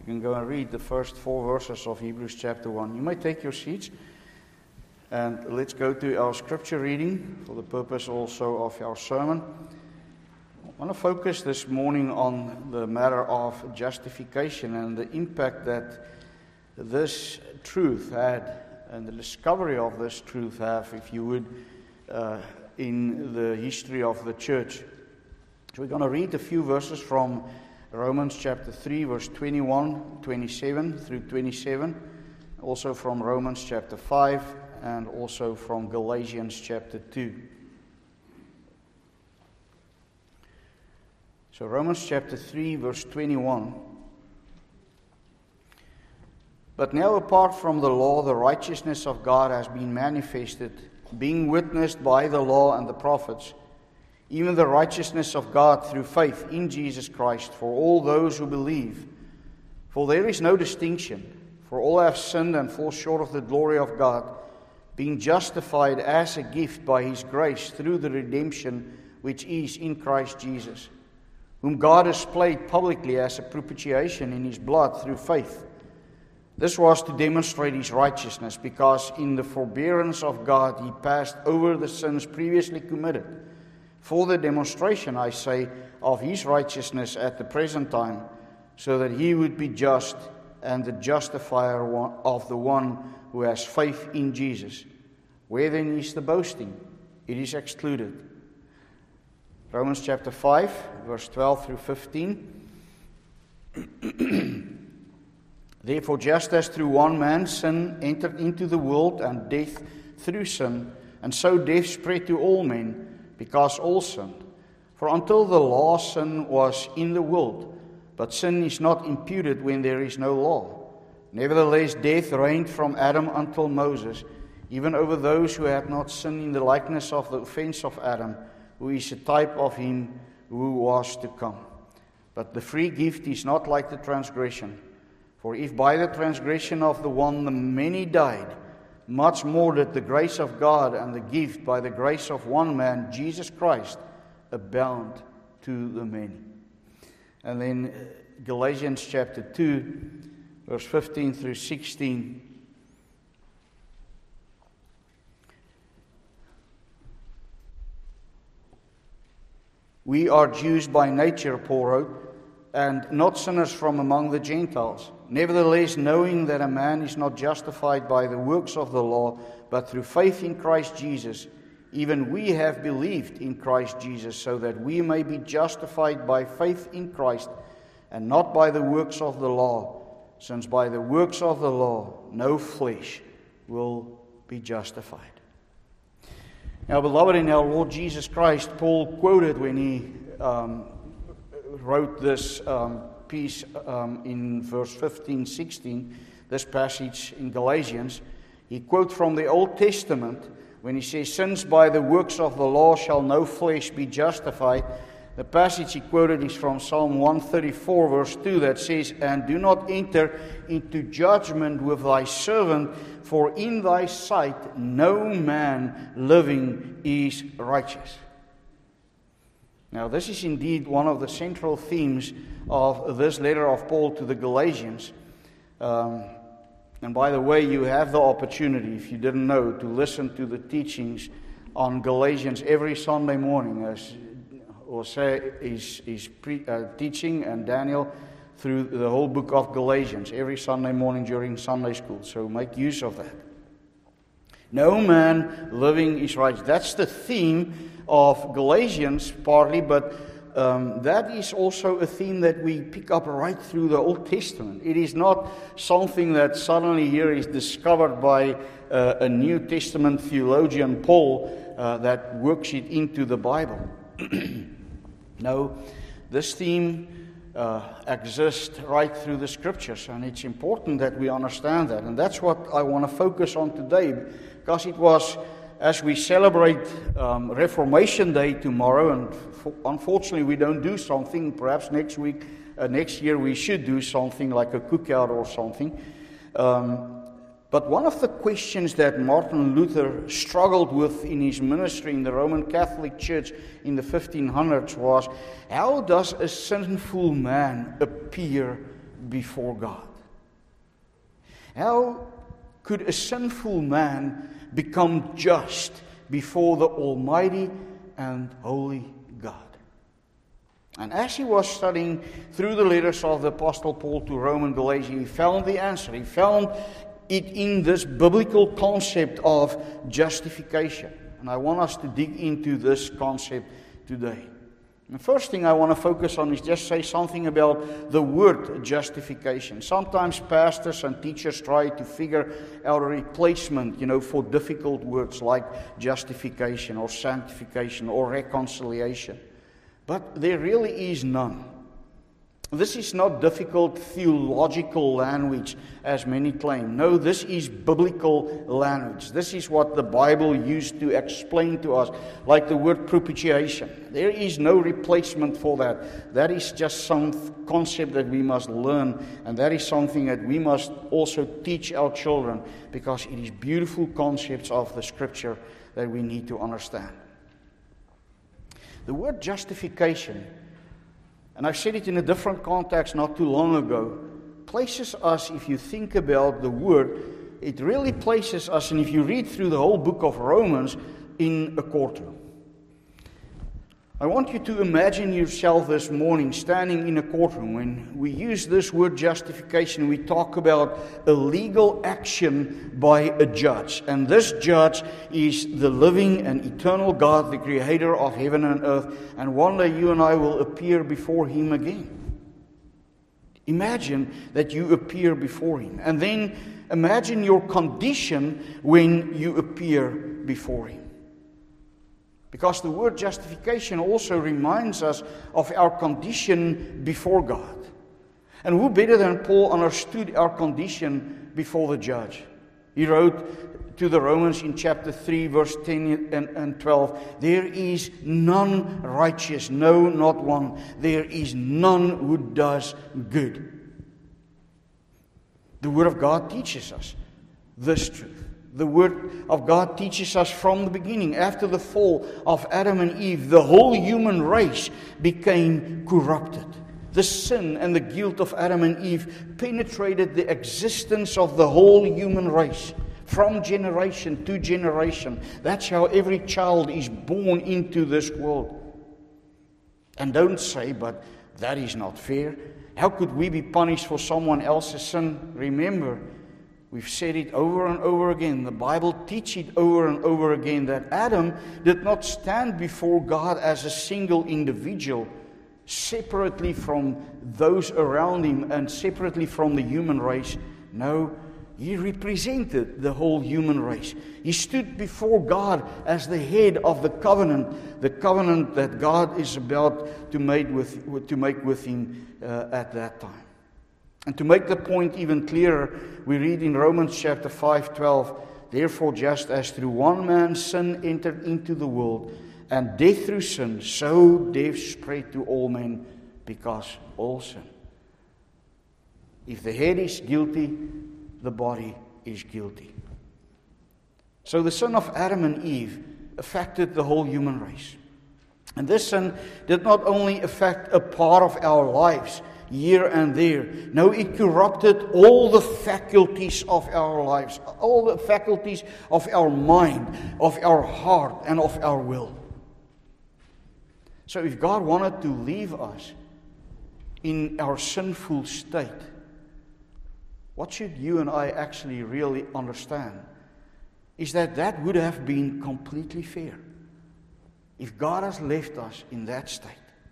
You can go and read the first 4 verses of Hebrews chapter 1. You may take your seats, and let's go to our scripture reading for the purpose also of our sermon. I want to focus this morning on the matter of justification and the impact that this truth had, and the discovery of this truth have, if you would, in the history of the church. So we're going to read a few verses from Romans chapter 3, verse 21, 27 through 27, also from Romans chapter 5, and also from Galatians chapter 2. So Romans chapter 3, verse 21. But now apart from the law, the righteousness of God has been manifested, being witnessed by the law and the prophets, even the righteousness of God through faith in Jesus Christ for all those who believe. For there is no distinction, for all have sinned and fall short of the glory of God, being justified as a gift by His grace through the redemption which is in Christ Jesus, whom God has displayed publicly as a propitiation in His blood through faith. This was to demonstrate His righteousness, because in the forbearance of God He passed over the sins previously committed, for the demonstration, I say, of His righteousness at the present time, so that He would be just and the justifier of the one who has faith in Jesus. Where then is the boasting? It is excluded. Romans chapter 5, verse 12 through 15. Therefore, just as through one man sin entered into the world, and death through sin, and so death spread to all men, because all sinned. For until the law, sin was in the world, but sin is not imputed when there is no law. Nevertheless, death reigned from Adam until Moses, even over those who had not sinned in the likeness of the offense of Adam, who is a type of him who was to come. But the free gift is not like the transgression. For if by the transgression of the one the many died, much more did the grace of God and the gift by the grace of one man, Jesus Christ, abound to the many. And then Galatians chapter 2, verse 15 through 16. We are Jews by nature, Paul wrote, and not sinners from among the Gentiles. Nevertheless, knowing that a man is not justified by the works of the law, but through faith in Christ Jesus, even we have believed in Christ Jesus, so that we may be justified by faith in Christ, and not by the works of the law, since by the works of the law no flesh will be justified. Now, beloved in our Lord Jesus Christ, Paul quoted when he wrote this piece in verse 15, 16, this passage in Galatians. He quotes from the Old Testament when he says, "Since by the works of the law shall no flesh be justified." The passage he quoted is from Psalm 134, verse 2, that says, "And do not enter into judgment with thy servant, for in thy sight no man living is righteous." Now, this is indeed one of the central themes of this letter of Paul to the Galatians. And by the way, you have the opportunity, if you didn't know, to listen to the teachings on Galatians every Sunday morning, as Jose is teaching, and Daniel through the whole book of Galatians every Sunday morning during Sunday school. So make use of that. No man living is righteous. That's the theme of Galatians partly, but that is also a theme that we pick up right through the Old Testament. It is not something that suddenly here is discovered by a New Testament theologian, Paul, that works it into the Bible. No, this theme exists right through the Scriptures, and it's important that we understand that. And that's what I want to focus on today, because it was, as we celebrate Reformation Day tomorrow, and unfortunately we don't do something, perhaps next year we should do something like a cookout or something. But one of the questions that Martin Luther struggled with in his ministry in the Roman Catholic Church in the 1500s was, how does a sinful man appear before God. How could a sinful man become just before the Almighty and Holy God? And as he was studying through the letters of the Apostle Paul to Rome and Galatia, he found the answer. He found it in this biblical concept of justification. And I want us to dig into this concept today. The first thing I want to focus on is just say something about the word justification. Sometimes pastors and teachers try to figure out a replacement, for difficult words like justification or sanctification or reconciliation. But there really is none. This is not difficult theological language, as many claim. No, this is biblical language. This is what the Bible used to explain to us, like the word propitiation. There is no replacement for that. That is just some concept that we must learn, and that is something that we must also teach our children, because it is beautiful concepts of the Scripture that we need to understand. The word justification, and I've said it in a different context not too long ago, places us, if you think about the word, it really places us, and if you read through the whole book of Romans, in a courtroom. I want you to imagine yourself this morning standing in a courtroom. When we use this word justification, we talk about a legal action by a judge. And this judge is the living and eternal God, the creator of heaven and earth. And one day you and I will appear before Him again. Imagine that you appear before Him. And then imagine your condition when you appear before Him. Because the word justification also reminds us of our condition before God. And who better than Paul understood our condition before the judge? He wrote to the Romans in chapter 3, verse 10 and 12, "There is none righteous, no, not one. There is none who does good." The Word of God teaches us this truth. The Word of God teaches us from the beginning, after the fall of Adam and Eve, the whole human race became corrupted. The sin and the guilt of Adam and Eve penetrated the existence of the whole human race, from generation to generation. That's how every child is born into this world. And don't say, "But that is not fair. How could we be punished for someone else's sin?" Remember, we've said it over and over again. The Bible teaches it over and over again that Adam did not stand before God as a single individual, separately from those around him and separately from the human race. No, he represented the whole human race. He stood before God as the head of the covenant that God is about to make with him at that time. And to make the point even clearer, we read in Romans chapter 5:12, "Therefore, just as through one man sin entered into the world, and death through sin, so death spread to all men, because all sin." If the head is guilty, the body is guilty. So the sin of Adam and Eve affected the whole human race. And this sin did not only affect a part of our lives, here and there. No, it corrupted all the faculties of our lives, all the faculties of our mind, of our heart, and of our will. So if God wanted to leave us in our sinful state, what should you and I actually really understand is that would have been completely fair if God has left us in that state.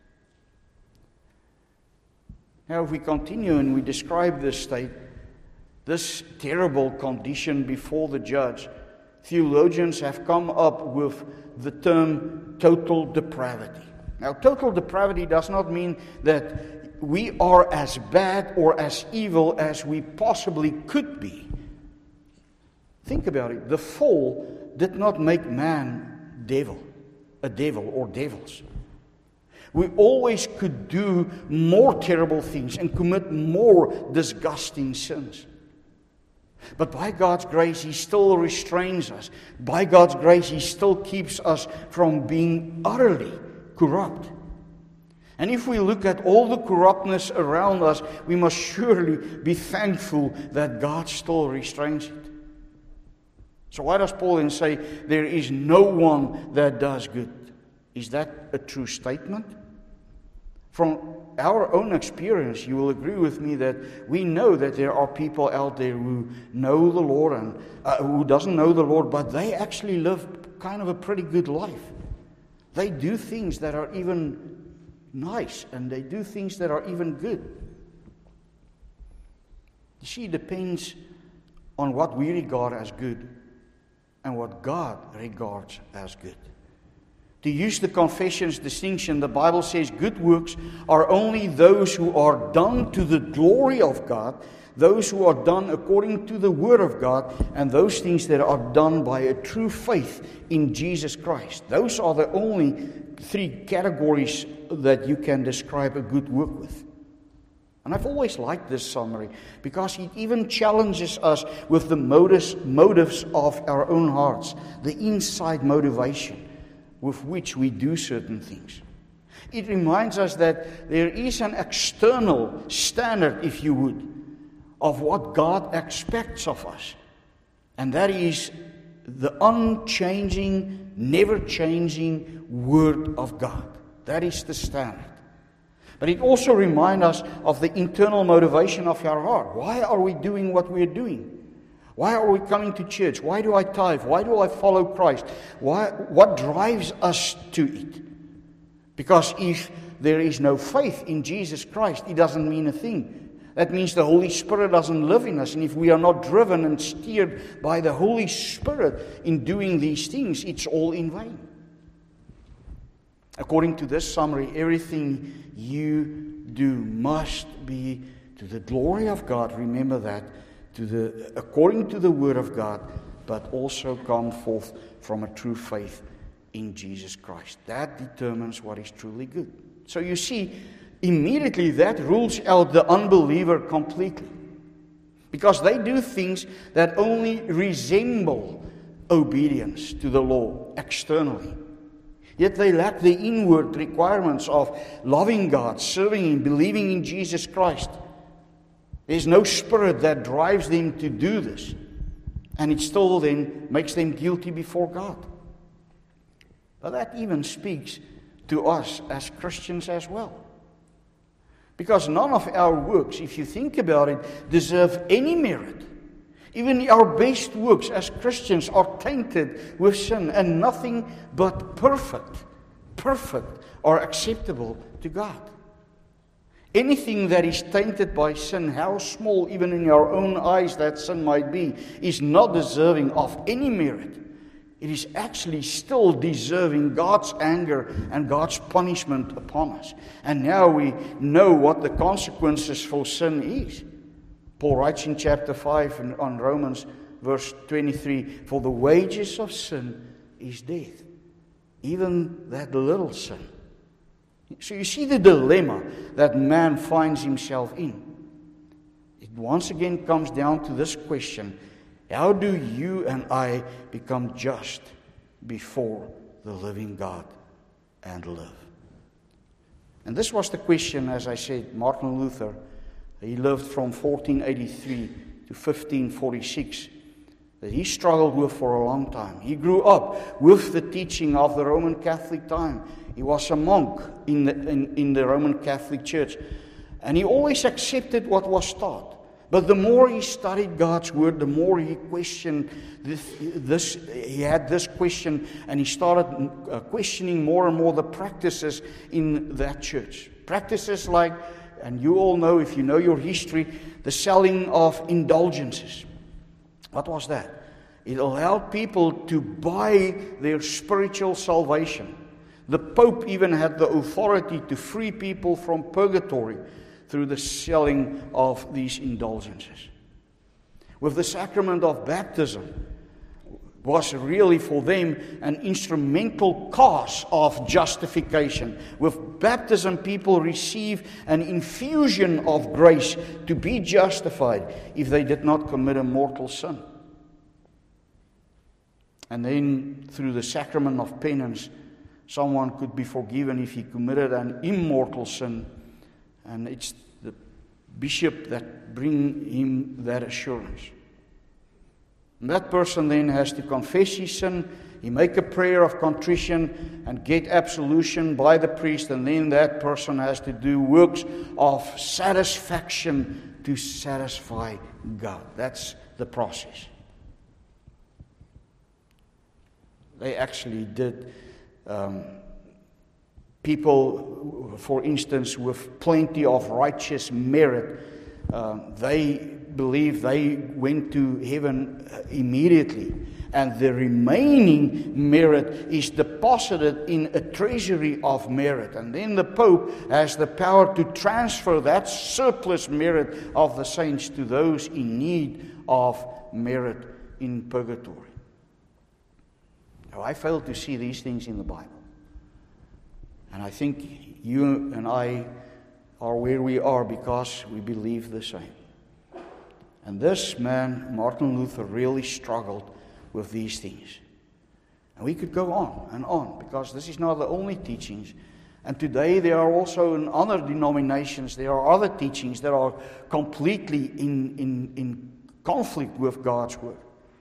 Now, if we continue and we describe this state, this terrible condition before the judge, theologians have come up with the term total depravity. Now, total depravity does not mean that we are as bad or as evil as we possibly could be. Think about it. The fall did not make man a devil or devils. We always could do more terrible things and commit more disgusting sins. But by God's grace, He still restrains us. By God's grace, He still keeps us from being utterly corrupt. And if we look at all the corruptness around us, we must surely be thankful that God still restrains it. So why does Paul then say, there is no one that does good? Is that a true statement? From our own experience, you will agree with me that we know that there are people out there who know the Lord and who doesn't know the Lord, but they actually live kind of a pretty good life. They do things that are even nice, and they do things that are even good. You see, it depends on what we regard as good and what God regards as good. To use the Confession's distinction, the Bible says good works are only those who are done to the glory of God, those who are done according to the Word of God, and those things that are done by a true faith in Jesus Christ. Those are the only three categories that you can describe a good work with. And I've always liked this summary because it even challenges us with the motives of our own hearts, the inside motivation with which we do certain things. It reminds us that there is an external standard, if you would, of what God expects of us. And that is the unchanging, never-changing Word of God. That is the standard. But it also reminds us of the internal motivation of our heart. Why are we doing what we are doing? Why are we coming to church? Why do I tithe? Why do I follow Christ? What drives us to it? Because if there is no faith in Jesus Christ, it doesn't mean a thing. That means the Holy Spirit doesn't live in us. And if we are not driven and steered by the Holy Spirit in doing these things, it's all in vain. According to this summary, everything you do must be to the glory of God. Remember that. According to the Word of God, but also come forth from a true faith in Jesus Christ. That determines what is truly good. So you see, immediately that rules out the unbeliever completely. Because they do things that only resemble obedience to the law externally. Yet they lack the inward requirements of loving God, serving Him, believing in Jesus Christ. There's no spirit that drives them to do this. And it still then makes them guilty before God. But that even speaks to us as Christians as well. Because none of our works, if you think about it, deserve any merit. Even our best works as Christians are tainted with sin, and nothing but perfect are acceptable to God. Anything that is tainted by sin, how small even in our own eyes that sin might be, is not deserving of any merit. It is actually still deserving God's anger and God's punishment upon us. And now we know what the consequences for sin is. Paul writes in chapter 5 on Romans verse 23, "For the wages of sin is death." Even that little sin. So you see the dilemma that man finds himself in. It once again comes down to this question: how do you and I become just before the living God and live? And this was the question, as I said, Martin Luther. He lived from 1483 to 1546, that he struggled with for a long time. He grew up with the teaching of the Roman Catholic time. He was a monk in the Roman Catholic Church. And he always accepted what was taught. But the more he studied God's Word, the more he questioned this. He had this question, and he started questioning more and more the practices in that church. Practices like, and you all know, if you know your history, the selling of indulgences. What was that? It allowed people to buy their spiritual salvation. The Pope even had the authority to free people from purgatory through the selling of these indulgences. With the sacrament of baptism, was really for them an instrumental cause of justification. With baptism, people receive an infusion of grace to be justified if they did not commit a mortal sin. And then through the sacrament of penance, someone could be forgiven if he committed an immortal sin, and it's the bishop that bring him that assurance. And that person then has to confess his sin, he make a prayer of contrition and get absolution by the priest, and then that person has to do works of satisfaction to satisfy God. That's the process. They actually did people, for instance, with plenty of righteous merit, they believe they went to heaven immediately. And the remaining merit is deposited in a treasury of merit. And then the Pope has the power to transfer that surplus merit of the saints to those in need of merit in purgatory. Now, I fail to see these things in the Bible. And I think you and I are where we are because we believe the same. And this man, Martin Luther, really struggled with these things. And we could go on and on, because this is not the only teachings. And today there are also in other denominations, there are other teachings that are completely in conflict with God's Word.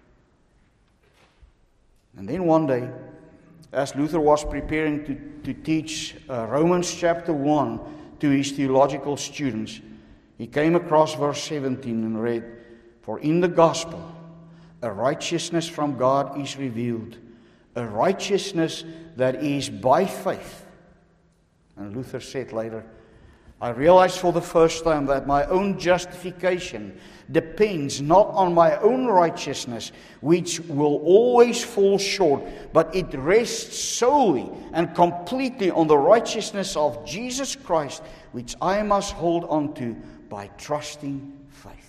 And then one day, as Luther was preparing to teach Romans chapter 1 to his theological students, he came across verse 17 and read, "For in the gospel a righteousness from God is revealed, a righteousness that is by faith." And Luther said later, "I realized for the first time that my own justification depends not on my own righteousness, which will always fall short, but it rests solely and completely on the righteousness of Jesus Christ, which I must hold on to by trusting faith."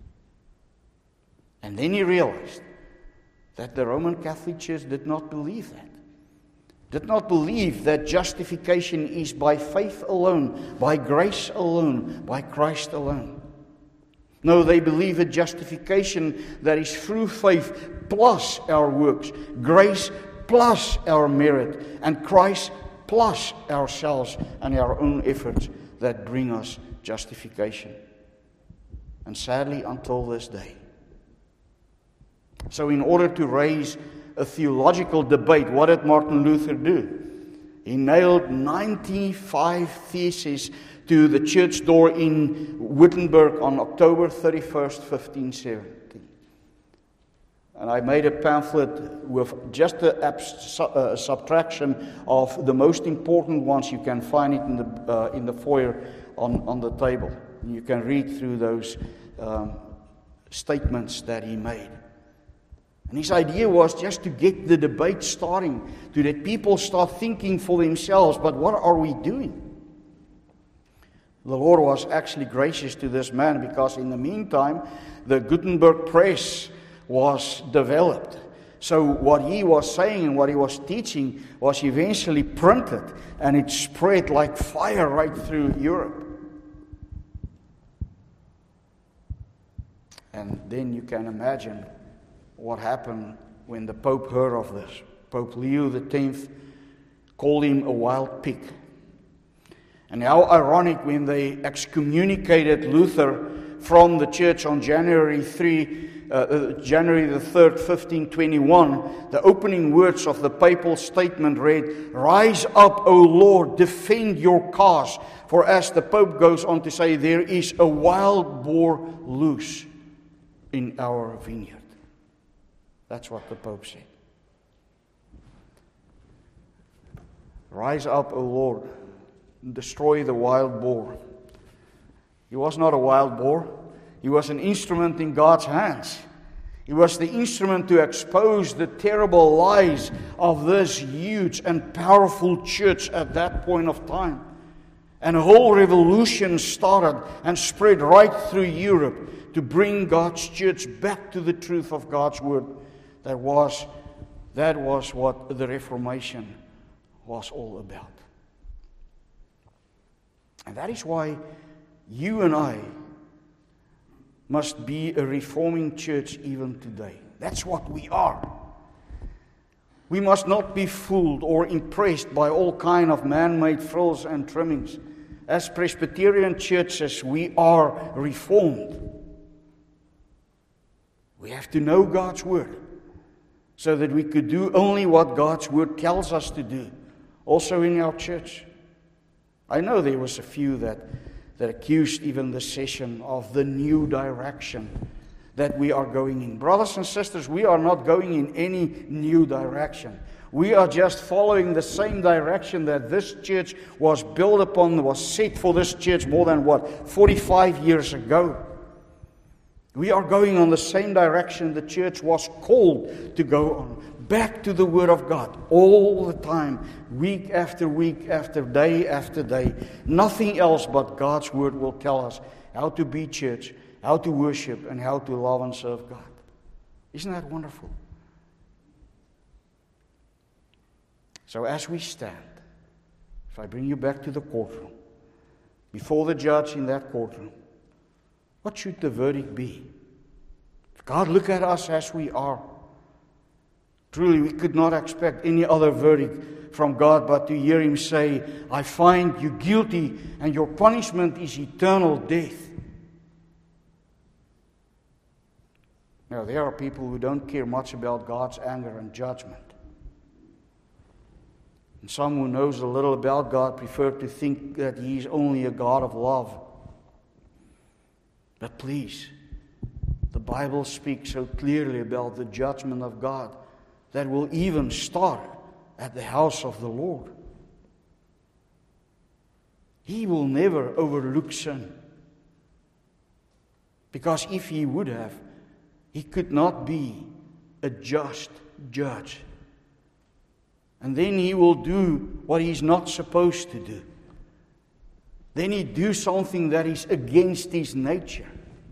And then he realized that the Roman Catholic Church did not believe that. Did not believe that justification is by faith alone, by grace alone, by Christ alone. No, they believe a justification that is through faith plus our works, grace plus our merit, and Christ plus ourselves and our own efforts that bring us justification. And sadly, until this day. So in order to raise a theological debate, what did Martin Luther do? He nailed 95 theses to the church door in Wittenberg on October 31st, 1517. And I made a pamphlet with just a subtraction of the most important ones. You can find it in the foyer on the table. You can read through those statements that he made. And his idea was just to get the debate starting, to let people start thinking for themselves, but what are we doing? The Lord was actually gracious to this man, because in the meantime, the Gutenberg press was developed. So what he was saying and what he was teaching was eventually printed, and it spread like fire right through Europe. And then you can imagine what happened when the Pope heard of this. Pope Leo X called him a wild pig. And how ironic, when they excommunicated Luther from the church on January the 3rd, 1521, the opening words of the papal statement read, "Rise up, O Lord, defend your cause." For as the Pope goes on to say, there is a wild boar loose in our vineyard. That's what the Pope said. Rise up, O Lord, and destroy the wild boar. He was not a wild boar. He was an instrument in God's hands. He was the instrument to expose the terrible lies of this huge and powerful church at that point of time. And a whole revolution started and spread right through Europe to bring God's church back to the truth of God's Word. That was what the Reformation was all about. And that is why you and I must be a reforming church even today. That's what we are. We must not be fooled or impressed by all kind of man-made frills and trimmings. As Presbyterian churches, we are reformed. We have to know God's Word so that we could do only what God's Word tells us to do, also in our church. I know there was a few that accused even the session of the new direction that we are going in. Brothers and sisters, we are not going in any new direction. We are just following the same direction that this church was built upon, was set for this church more than 45 years ago. We are going on the same direction the church was called to go on. Back to the Word of God all the time, week after week, after day. Nothing else but God's Word will tell us how to be church, how to worship, and how to love and serve God. Isn't that wonderful? So as we stand, if I bring you back to the courtroom, before the judge in that courtroom, what should the verdict be? If God look at us as we are, truly we could not expect any other verdict from God but to hear Him say, I find you guilty and your punishment is eternal death. Now, there are people who don't care much about God's anger and judgment. And some who knows a little about God prefer to think that He is only a God of love. But please, the Bible speaks so clearly about the judgment of God that will even start at the house of the Lord. He will never overlook sin. Because if He would have, He could not be a just judge. And then He will do what He's not supposed to do. Then He do something that is against His nature.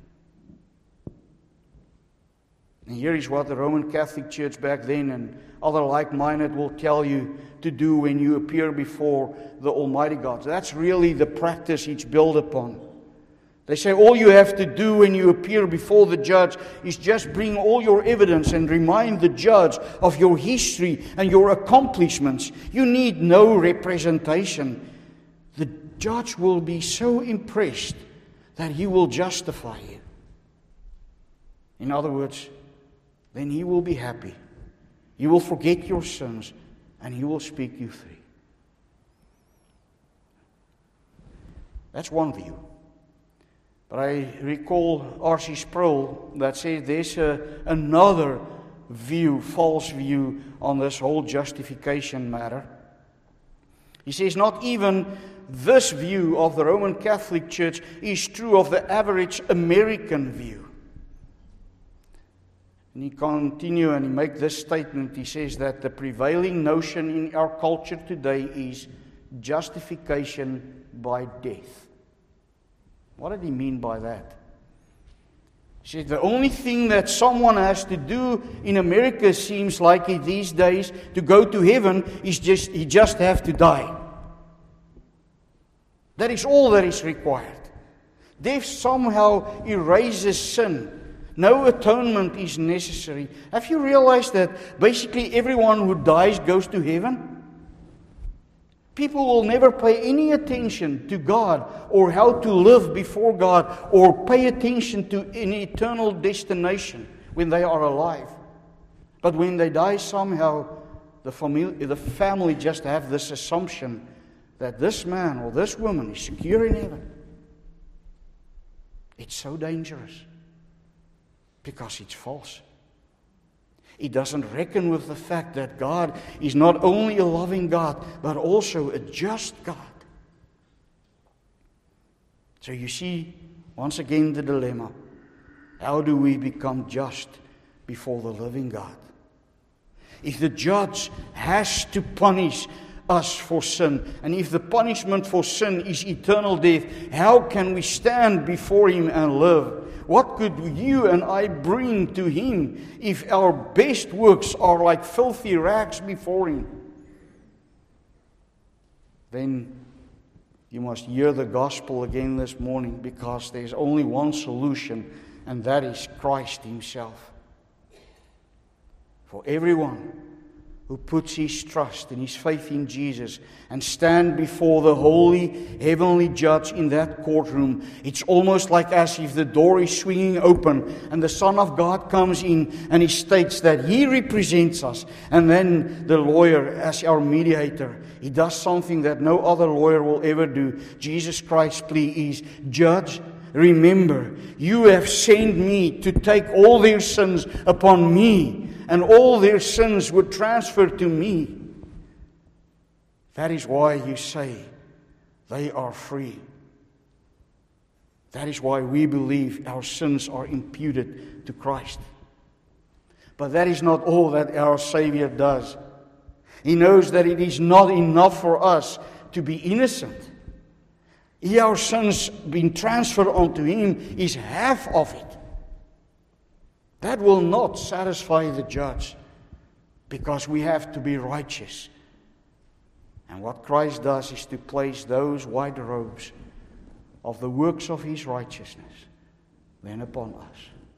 And here is what the Roman Catholic Church back then and other like-minded will tell you to do when you appear before the Almighty God. That's really the practice it's built upon. They say all you have to do when you appear before the judge is just bring all your evidence and remind the judge of your history and your accomplishments. You need no representation. The judge will be so impressed that he will justify you. In other words, then he will be happy. He will forget your sins and he will speak you free. That's one view. But I recall R.C. Sproul that says there's another view, false view on this whole justification matter. He says not even this view of the Roman Catholic Church is true of the average American view. And he continues and he makes this statement. He says that the prevailing notion in our culture today is justification by death. What did he mean by that? He said the only thing that someone has to do in America seems like it these days to go to heaven is he just have to die. That is all that is required. Death somehow erases sin. No atonement is necessary. Have you realized that basically everyone who dies goes to heaven? People will never pay any attention to God or how to live before God or pay attention to an eternal destination when they are alive. But when they die, somehow the family just have this assumption that this man or this woman is secure in heaven. It's so dangerous because it's false. It doesn't reckon with the fact that God is not only a loving God, but also a just God. So you see, once again, the dilemma. How do we become just before the living God? If the judge has to punish us for sin, and if the punishment for sin is eternal death, how can we stand before Him and live? What could you and I bring to Him if our best works are like filthy rags before Him? Then you must hear the gospel again this morning, because there's only one solution, and that is Christ Himself. For everyone who puts his trust and his faith in Jesus and stand before the holy heavenly judge in that courtroom, it's almost like as if the door is swinging open and the Son of God comes in and he states that he represents us. And then the lawyer, as our mediator, he does something that no other lawyer will ever do. Jesus Christ's plea is, Judge, remember, you have sent me to take all their sins upon me, and all their sins were transferred to me. That is why you say they are free. That is why we believe our sins are imputed to Christ. But that is not all that our Savior does. He knows that it is not enough for us to be innocent. Our sins being transferred onto Him is half of it. That will not satisfy the judge, because we have to be righteous. And what Christ does is to place those white robes of the works of His righteousness then upon us.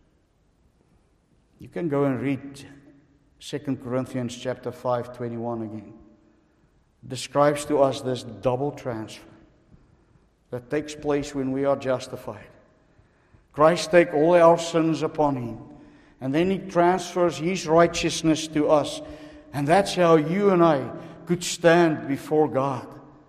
You can go and read 2 Corinthians chapter 5:21 again. It describes to us this double transfer that takes place when we are justified. Christ takes all our sins upon Him, and then He transfers His righteousness to us. And that's how you and I could stand before God,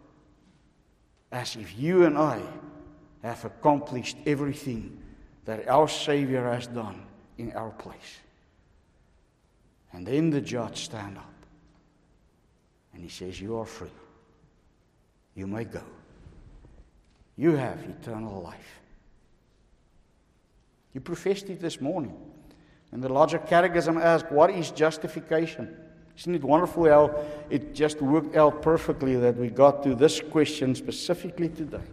as if you and I have accomplished everything that our Savior has done in our place. And then the judge stands up and he says, you are free. You may go. You have eternal life. You professed it this morning. And the larger catechism asked, what is justification? Isn't it wonderful how it just worked out perfectly that we got to this question specifically today?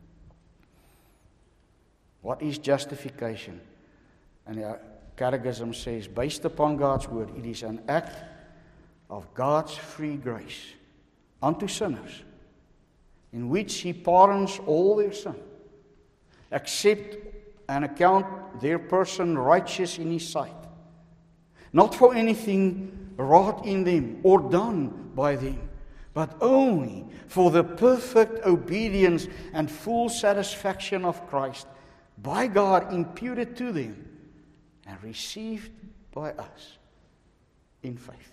What is justification? And our catechism says, based upon God's word, it is an act of God's free grace unto sinners, in which He pardons all their sin, accept and account their person righteous in His sight, not for anything wrought in them or done by them, but only for the perfect obedience and full satisfaction of Christ, by God imputed to them and received by us in faith.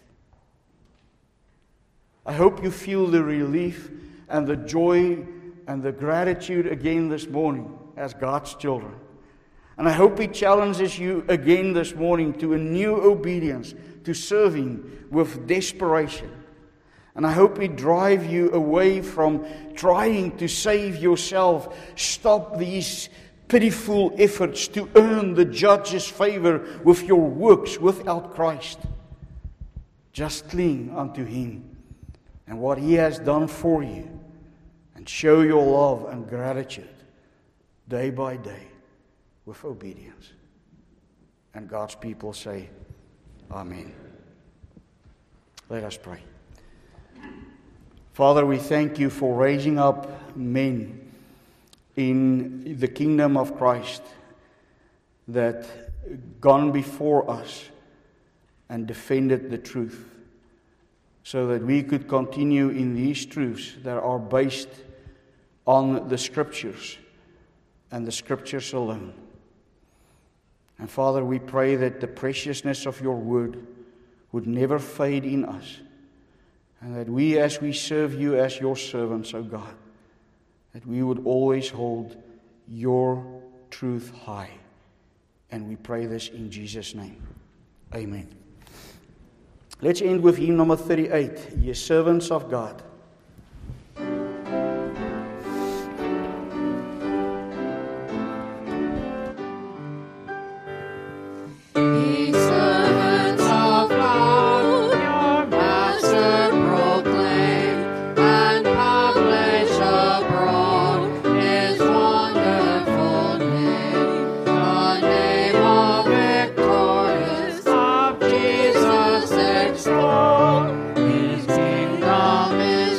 I hope you feel the relief and the joy and the gratitude again this morning as God's children. And I hope He challenges you again this morning to a new obedience, to serving with desperation. And I hope He drive you away from trying to save yourself. Stop these pitiful efforts to earn the judge's favor with your works without Christ. Just cling unto Him and what He has done for you, and show your love and gratitude day by day with obedience. And God's people say, Amen. Let us pray. Father, we thank You for raising up men in the kingdom of Christ that gone before us and defended the truth, so that we could continue in these truths that are based on the Scriptures and the Scriptures alone. And Father, we pray that the preciousness of Your word would never fade in us, and that we, as we serve You as Your servants, O God, that we would always hold Your truth high. And we pray this in Jesus' name. Amen. Let's end with hymn number 38, Ye Servants of God. His kingdom is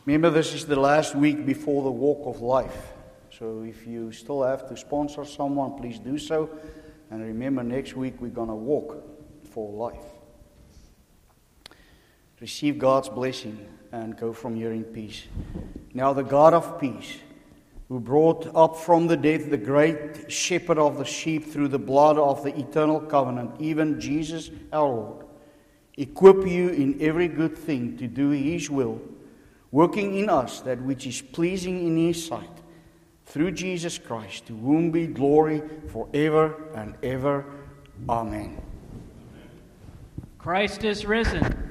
Remember, this is the last week before the walk of life. So if you still have to sponsor someone, please do so. And remember, next week we're going to walk for life. Receive God's blessing and go from here in peace. Now the God of peace, who brought up from the dead the great shepherd of the sheep through the blood of the eternal covenant, even Jesus our Lord, equip you in every good thing to do His will, working in us that which is pleasing in His sight, through Jesus Christ, to whom be glory forever and ever. Amen. Christ is risen.